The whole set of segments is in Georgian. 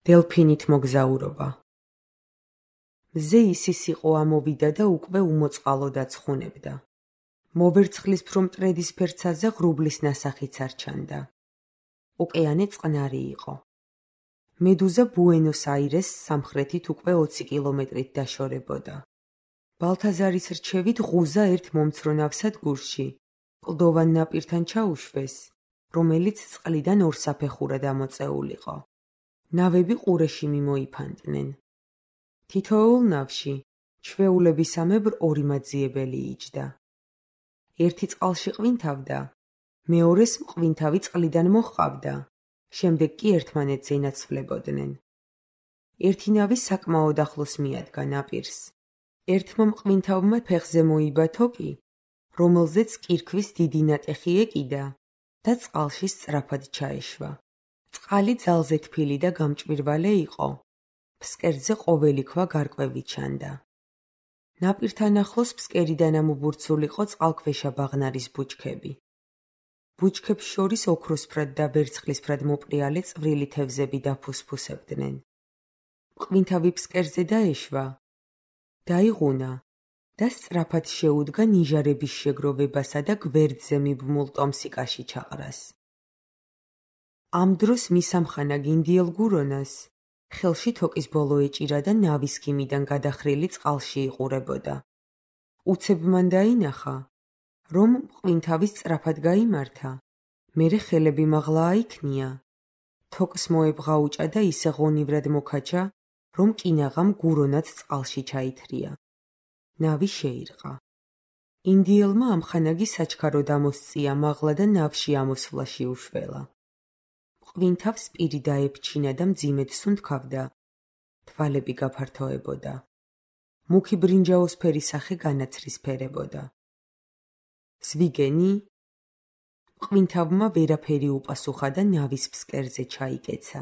დელფინით მოგზაურობა. მზე ისის იყო ამოვიდა და უკვე უმოწყალო დაცხუნებდა. მოვერცხლის ფრომტრედის ფერცაზე ღრუბლის ნასახიც არ ჩანდა. ოკეანე წყნარი იყო. მედუზა ბუენოს-აირეს სამხრეთით უკვე 20 კილომეტრით დაშორებოდა. ბალთაზარის რჩევით ღუზა ერთ მომცრო ნავსად გურში, კლდოვან ნაპირთან ჩაუშვეს, რომელიც წყლიდან ორსაფეხურად ამოწეულიყო. ნავები ყურეში მიმოიფანტნენ. თითოეულ ნავში ჩვეულებისამებრ ორი მაძიებელი იჯდა. ერთი წყალში ყვინთავდა, მეორეს მყვინთავი წყლიდან მოჰყავდა, შემდეგ კი ერთმანეთზე ინაცვლებოდნენ. ერთი ნავი საკმაოდ ახლოს მიადგა ნაპირს. ერთმა მყვინთავმა ფეხზე მოიბათო კი, რომელზეც კირქვის დიდი ნატეხი ეკიდა და წყალში სწრაფად ჩაეშვა. წყალი ძალზე თბილი და გამჭვირვალე იყო. ფსკერზე ყოველი ქვა გარკვევი ჩანდა. ნაპირთან ახლოს ფსკერიდან ამობურცულიყო წყალქვეშა ბაღნარის ბუჩქები. ბუჩქებს შორის ოქროსფრად და ვერცხლისფრად მოპრიალე წვრილი თევზები დაფუსფუსებდნენ. მყვინთავი ფსკერზე დაეშვა, დაიღუნა და სწრაფად შეუდგა ნიჟარების შეგროვებასა და გვერდზე მიბმულ ტომსიკაში ჩაყრას. ამ დროს მის ამხანა გინდიელ გურონას ხელში თოკის ბოლო ეჭირა და ნავის ქიმიდან გადახრილი წყალში იყურებოდა. უცებ მან დაინახა, რომ მყვინთავი სწრაფად გაიმართა, მერე ხელები მაღლა აიქნია, თოკს მოებღაუჭა და ისე ღონივრად მოკაჩა, რომ კინაღამ გურონად წყალში ჩაითრია. ნავი შეირყა. ინდიელმა ამხანაგი საჩქაროდ ამოსწია მაღლა და ნავში ამოსვლაში უშველა. მყვინთავს პირი დაეფჩინა და მძიმედ სუნთქავდა, თვალები გაფართოებოდა. მუქი ბრინჯაოსფერი სახე განაცრისფერებოდა. ზვიგენი? მყვინთავმა ვერაფერი უპასუხა და ნავის ფსკერზე ჩაიკეცა.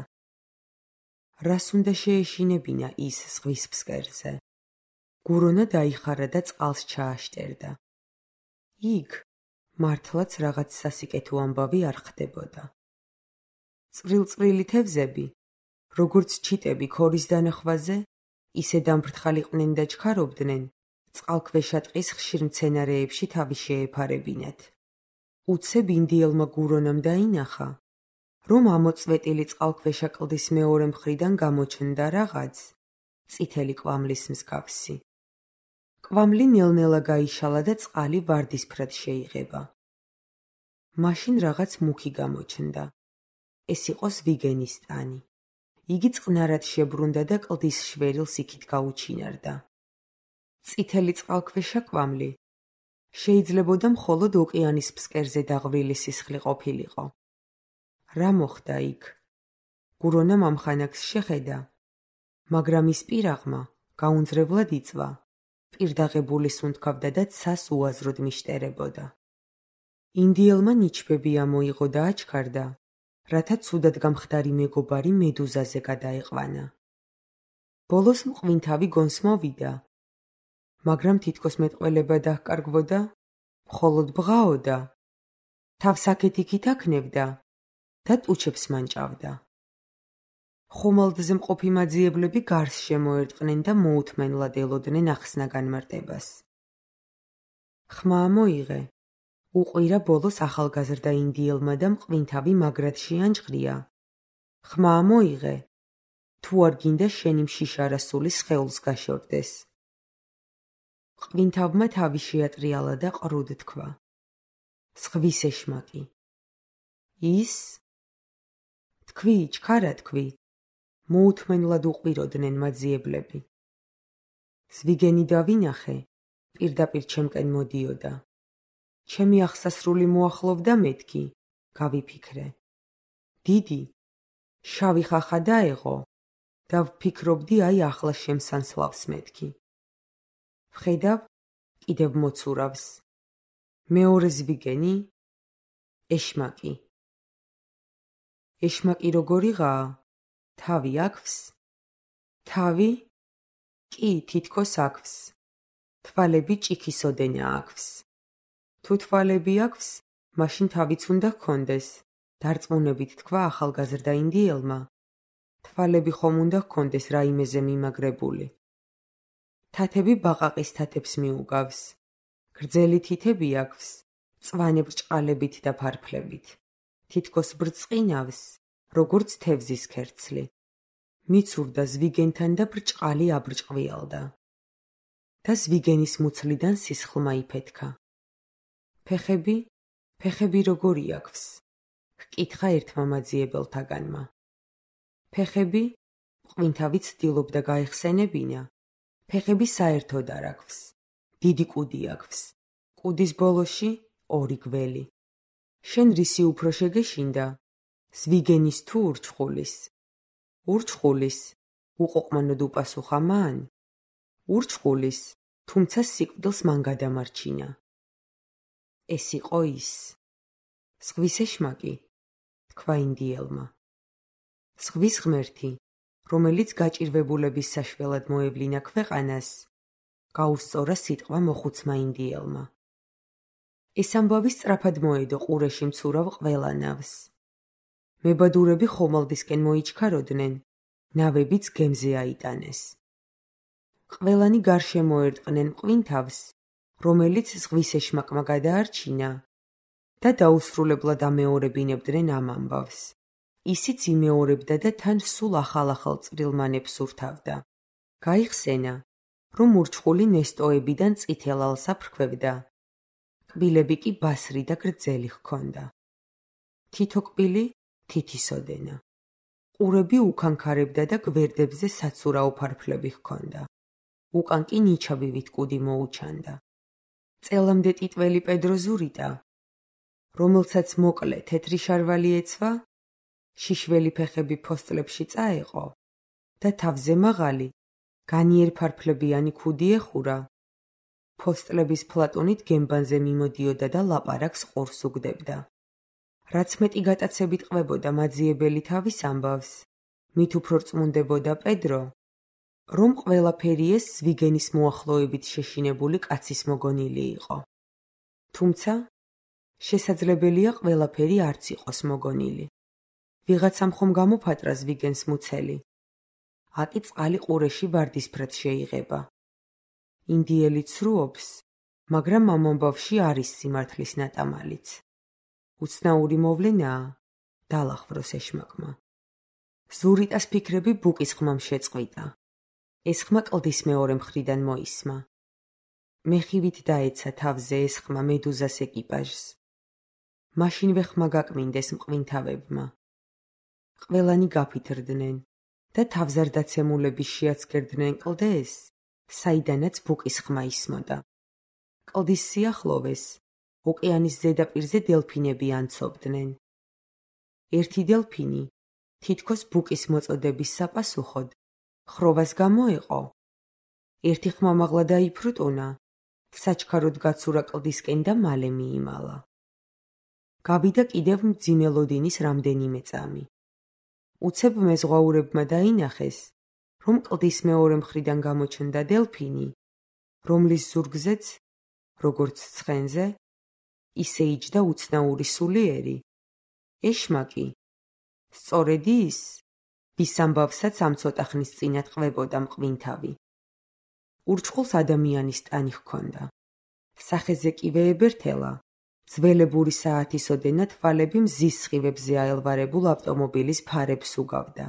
რას უნდა შეეშინებინა ის ზღვის ფსკერზე? გურონა დაიხარა და წყალს ჩააშტერდა. იქ მართლაც რაღაც სასიკეთო ამბავი არ ხდებოდა. წვრილ-წვრილი თევზები, როგორც ჩიტები ქორის დანახვაზე, ისე დამფრთხალიყვნენ და ჩქარობდნენ, წყალქვეშა ტყის ხშირ მცენარეებში თავი შეეფარებინათ. უცებ ინდიელმა გურონამ დაინახა, რომ ამოწვეტილი წყალქვეშა კლდის მეორე მხრიდან გამოჩნდა რაღაც წითელი კვამლის მსგავსი. კვამლი ნელ-ნელა გაიშალა და წყალი ვარდისფრად შეიღება. მაშინ რაღაც მუქი გამოჩნდა. ეს იყო ზვიგენის ტანი. იგი წყნარად შებრუნდა და კლდის შვერილს იქით გაუჩინარდა. წითელი წყალქვეშა კვამლი შეიძლებოდა მხოლოდ ოკეანის ფსკერზე დაღვრილი სისხლი ყოფილიყო. რა მოხდა იქ? გურონამ ამხანაგს შეხედა, მაგრამ ის პირაღმა გაუნძრებლად იწვა, პირდაღებული სუნთქავდა და ცას უაზროდ მიშტერებოდა. ინდიელმა ნიჩბები ამოიღო და აჩქარდა, რათა ცუდად გამხდარი მეგობარი მედუზაზე გადაეყვანა. ბოლოს მყვინთავი გონს მოვიდა, მაგრამ თითქოს მეტყველება დაჰკარგვოდა, მხოლოდ ბღაოდა, თავს აქეთ-იქით აქნევდა და ტუჩებს მანჭავდა. ხომალდზე მყოფი მაძიებლები გარს შემოერტყნენ და მოუთმენლად ელოდნენ ახსნა განმარტებას. ხმა მოიღე, უყვირა ბოლოს ახალგაზრდა ინდიელმა და მყვინთავი მაგრად შეანჭღრია. ხმა მოიღე, თუ არ გინდა შენი მშიშარასული სხეულს გაშორდეს. მყვინთავმა თავი შეატრიალა და ყრუდ თქვა. ზღვის ეშმაკი. ის? თქვი, ჩქარა თქვი. მოუთმენლად უყვიროდნენ მაძიებლები. ზვიგენი დავინახე, პირდაპირ ჩემკენ მოდიოდა. ჩემი აღსასრული მოახლოვდა მეთქი, გავიფიქრე. დიდი, შავი ხახა დაეღო და ვფიქრობდი აი ახლა შემსანსლავს მეთქი. ვხედავ, კიდევ მოცურავს. მეორე ზვიგენი? ეშმაკი. ეშმაკი როგორიღაა? თავი აქვს? თავი? კი, თითქოს აქვს. თვალები ჭიქისოდენა აქვს. თუ თვალები აქვს, მაშინ თავიც უნდა ჰქონდეს, დარწმუნებით თქვა ახალგაზრდა ინდიელმა, თვალები ხომ უნდა ჰქონდეს რაიმეზე მიმაგრებული. თათები ბაყაყის თათებს მიუგავს. გრძელი თითები აქვს, მწვანე ბრჭყალებით და ფარფლებით. თითქოს ბრწყინავს, როგორც თევზის ქერცლი. მიცურდა ზვიგენთან და ბრჭყალი აბრჭყვიალდა. და ზვიგენის მუცლიდან სისხლმა იფეთქა. ფეხები როგორი აქვს? ჰკითხა ერთმა მაძიებელთაგანმა. ფეხები? მყვინთავი ცდილობდა გაეხსენებინა. ფეხები საერთოდ არ აქვს. დიდი კუდი აქვს. კუდის ბოლოში 2 გველი. შენ რისი უფრო შეგეშინდა? ზვიგენის თუ ურჩხულის? ურჩხულის, უყოყმანოდ უპასუხა მან. ურჩხულის, თუმცა სიკვდილს მან გადამარჩინა. ეს იყო ის. ზღვის ეშმაკი, თქვა ინდიელმა. ზღვის ღმერთი, რომელიც გაჭირვებულების საშველად მოევლინა ქვეყანას, გაუსწორა სიტყვა მოხუცმა ინდიელმა. ეს ამბავი სწრაფად მოედო ყურეში მცურავ ყველა ნავს. მებადურები ხომალდისკენ მოიჩქაროდნენ, ნავებიც გემზე აიტანეს. ყველანი გარშემო ერტყნენ მყვინთავს, რომელიც ზღვის ეშმაკმა გადაარჩინა და დაუსრულებლად ამეორებინებდნენ ამ ამბავს. ისიც იმეორებდა და თან სულ ახალ წვრილმანებს ურთავდა. გაიხსენა, რომ ურჩხული ნესტოებიდან წითელ ალს აფრქვევდა. კბილები კი ბასრი და გრძელი ჰქონდა. თითო კბილი თითისოდენა. ყურები უკანქარებდა და გვერდებზე საცურაო ფარფლები ჰქონდა. უკან კი ნიჩაბივით კუდი მოუჩანდა. წელამდე ტიტველი პედრო ზურიტა, რომელსაც მოკლე თეთრი შარვალი ეცვა, შიშველი ფეხები ფოსტლებში წაეყო და თავზე მაღალი, განიერ ფარფლებიანი ქუდი ეხურა. ფოსტლების ფლატონით გემბანზე მიმოდიოდა და ლაპარაკს ყურს უგდებდა. რაც მეტი გატაცებით ყვებოდა მაძიებელი თავის ამბავს, მით უფრო რწმუნდებოდა პედრო, რომ ყველაფერი ეს ზვიგენის მოახლოებით შეშინებული კაცის მოგონილი იყო. თუმცა, შესაძლებელია ყველაფერი არც იყოს მოგონილი. ვიღაცამ ხომ გამოფატრა ზვიგენს მუცელი. აკი წყალი ყურეში ვარდისფრად შეიღება. ინდიელი ცრუობს, მაგრამ ამ ამბავში არის სიმართლის ნატამალიც. უცნაური მოვლენაა, დაალახვროს ეშმაკმა. ზურიტას ფიქრები ბუკის ხმამ შეწყვიტა. ეს ხმა კლდის მეორე მხრიდან მოისმა. მეხივით დაეცა თავზე ეს ხმა მედუზას ეკიპაჟს. მაშინვე ხმა გაკმინდეს მყვინთავებმა. ყველანი გაფითრდნენ და თავზარდაცემულების შეაცგერდნენ კლდეს, საიდანაც ბუკის ხმა ისმოდა. კლდის სიახლოვეს, ოკეანის ზედაპირზე დელფინები ანცობდნენ. ერთი დელფინი, თითქოს ბუკის მოწოდების საპასუხოდ, ხროვას გამოეყო. ერთი ხმა მაღლა დაიფრუტუნა, საჩქაროდ გაცურა კლდისკენ და მალე მიიმალა. გავიდა კიდევ მძიმე ლოდინის რამდენიმე წამი. უცებ მეზღვაურებმა დაინახეს, რომ კლდის მეორე მხრიდან გამოჩნდა დელფინი, რომლის ზურგზეც, როგორც ცხენზე, ისე იჯდა უცნაური სულიერი. ეშმაკი, სწორედ ის, ვის ამბავსაც ამ ცოტა ხნის წინათ ყვებოდა მყვინთავი. ურჩხულს ადამიანის ტანი ჰქონდა. სახეზე კი ვეებერთელა, ძველებური საათისოდენა თვალები მზის სხივებზე აელვარებულ ავტომობილის ფარებს უგავდა.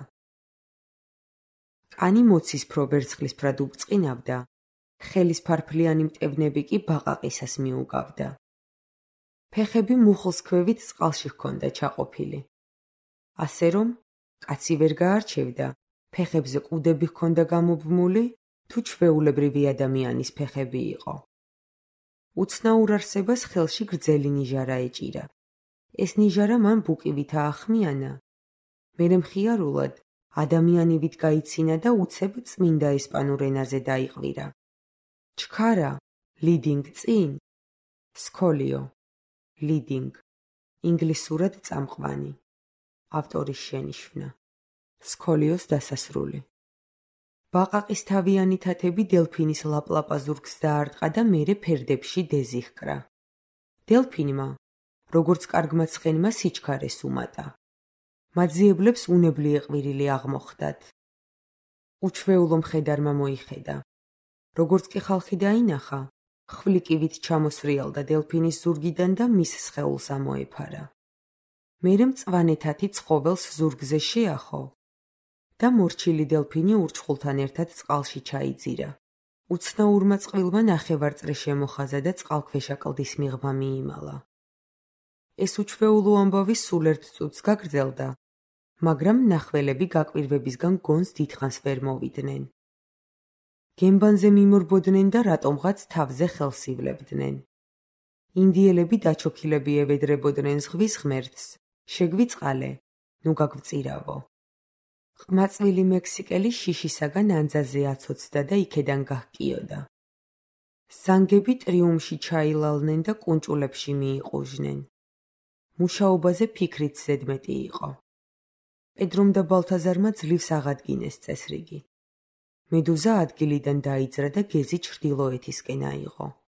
კანი მოცისფრო ვერცხლისფრად უბწყინავდა, ხელის ფარფლიანი მტევნები კი ბაყაყისას მიუგავდა. ფეხები მუხლს ქვევით წყალში ჰქონდა ჩაყოფილი. ასე რომ, კაცი ვერ გაარჩევდა, ფეხებზე ყუდები ჰქონდა გამობმული, თუ ჩვეულებრივი ადამიანის ფეხები იყო. უცნაურ არსებას ხელში გრძელი ნიჟარა ეჭირა. ეს ნიჟარა მან ბუკივით აახმიანა. მერე მხიარულად, ადამიანივით გაიცინა და უცებ წმინდა ესპანურ ენაზე დაიყვირა. ჩქარა, ლიდინგ წინ, სკოლიო, ლიდინგ, ინგლისურად წამყვანი. ავტორის შენიშვნა. სკოლიოს დასასრული. ბაყაყის თავიანი თათები დელფინის ლაპლაპა ზურგს დაარტყა და მერე ფერდებში დეზიჰკრა. დელფინმა, როგორც კარგმა ცხენმა სიჩქარეს უმატა. მაძიებლებს უნებლიე ყვირილი აღმოხდათ. უჩვეულო მხედარმა მოიხედა. როგორც კი ხალხი დაინახა, ხვლიკივით ჩამოსრიალდა დელფინის ზურგიდან და მის სხეულს ამოეფარა. მერე მწვანეთათი ცხოველს ზურგზე შეახო და მორჩილი დელფინი ურჩხულთან ერთად წყალში ჩაიძირა. უცნაურმა წყვილმა ნახევარწრე შემოხაზა და წყალქვეშა კლდის მიღმა მიიმალა. ეს უჩვეულო ამბავი სულ ერთ წუთს გაგრძელდა, მაგრამ მნახველები გაკვირვებისგან გონს დიდხანს ვერ მოვიდნენ. გემბანზე მიმორბოდნენ და რატომღაც თავზე ხელს ივლებდნენ. ინდიელები დაჩოქილები ევედრებოდნენ ზღვის ღმერთს. შეგვიწყალე, ნუ გაგვწირავო. ყმაწვილი მექსიკელი შიშისაგან ანძაზე აცოცდა და იქედან გაჰკიოდა. ზანგები ტრიუმში ჩაილალნენ და კუნჭულებში მიიყუჟნენ. მუშაობაზე ფიქრიც ზედმეტი იყო. პედრომ და ბალთაზარმა ძლივს აღადგინეს წესრიგი. მედუზა ადგილიდან დაიძრა და გეზი ჩრდილოეთისკენ აიღო.